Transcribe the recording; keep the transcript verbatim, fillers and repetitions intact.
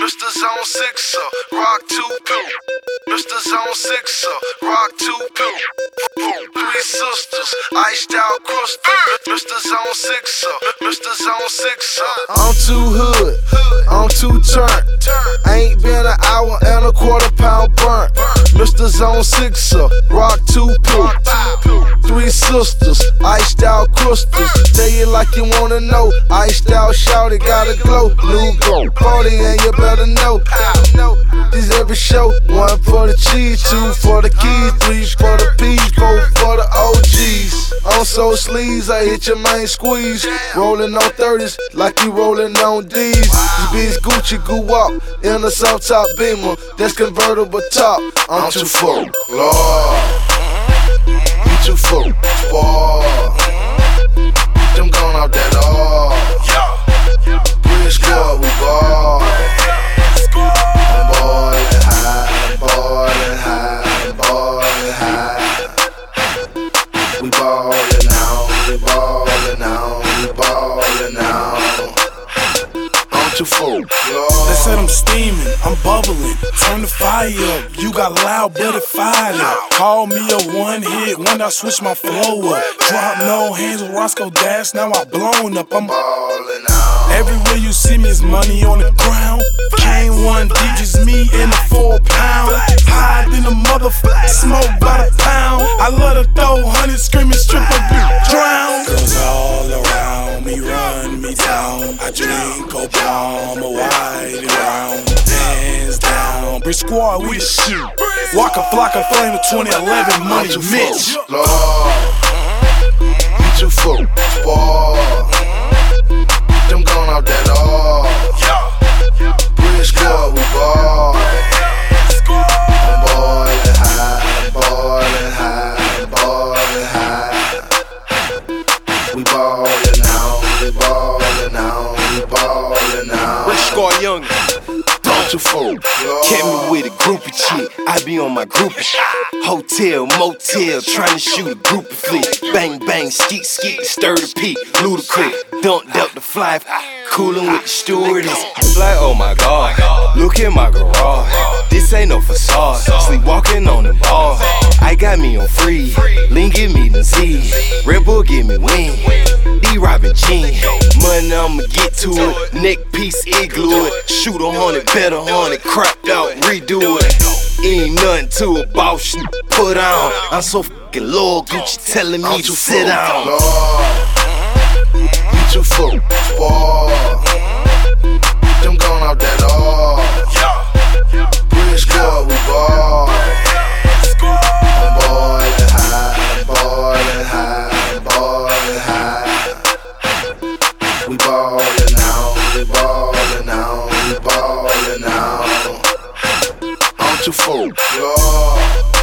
Mister Zone Sixer, Rock two Pill. Mister Zone Sixer, Rock two Pill. Three sisters, iced out crystal. Mister Zone Sixer, Mister Zone Sixer. I'm too hood, I'm too turned. Ain't been an hour and a quarter pound burnt. Mister Zone Sixer, Rock two Pill. Three sisters, iced out crystals. Tell you like you wanna know. Iced out, shout it, gotta glow. New go, party and you better know. This every show. One for the cheese, two for the keys, three for the P's, four for the O Gs. On so sleeves, I hit your main squeeze. Rolling on thirties like you rolling on D's. This bitch Gucci goo up in a soft top Beamer. That's convertible top. I'm too full, Lord. You too full, boy. Them gone off that all. Bridge squad, we ball. I'm ballin' high, ballin' high, ballin' high. We ballin' now, we ballin' now, we ballin' now. I'm too full, They said I'm steaming, I'm bubbling. Turn the fire up, you got loud, but it fired up. Call me a one hit when I switch my flow up. Drop no hands with Roscoe Dash, now I blown up. I'm ballin' now. Everywhere you see me is money on the ground. Came one deep, just me in a four pound. High than a motherfucker, smoke by the pound. I love to throw hundred screaming, strip up, drown. Girls all around me, run me down. I drink Coke Palm, a white and round. Hands down, Bridge Squad, we the shit. Waka Flocka Flame of twenty eleven, Money Mitch. Lord, you too full, boy. Them gone off that all. Bridge Squad, we ball. I'm ballin' high, ballin' high, ballin' high. We ballin' now, we ballin' now, we ballin' now. Bridge Squad young. Too full, Kept me with a groupie chick, I be on my groupie shit. Hotel, motel, trying to shoot a groupie flick. Bang, bang, skeet, skeet, stir the peak, ludicrous. Dumped up the fly, coolin' with the stewardess. Like, oh my god, look at my garage. This ain't no facade, sleepwalking on the bar. I got me on free, lean give me the Z. Red Bull give me wing, D Robin Jean. Money I'ma get to it, neck piece igloo it. Shoot a hundred, bet a hundred, crapped out, redo it. Ain't nothing to a boss shit put on. I'm so fucking loyal, Gucci telling me to sit down. You too full, boy. Them gone off that all. Bridge Squad, we ball. I'm ballin' high, ballin' high, ballin' high. We ballin' now, we ballin' now, we ballin' now. I'm too full, Lord.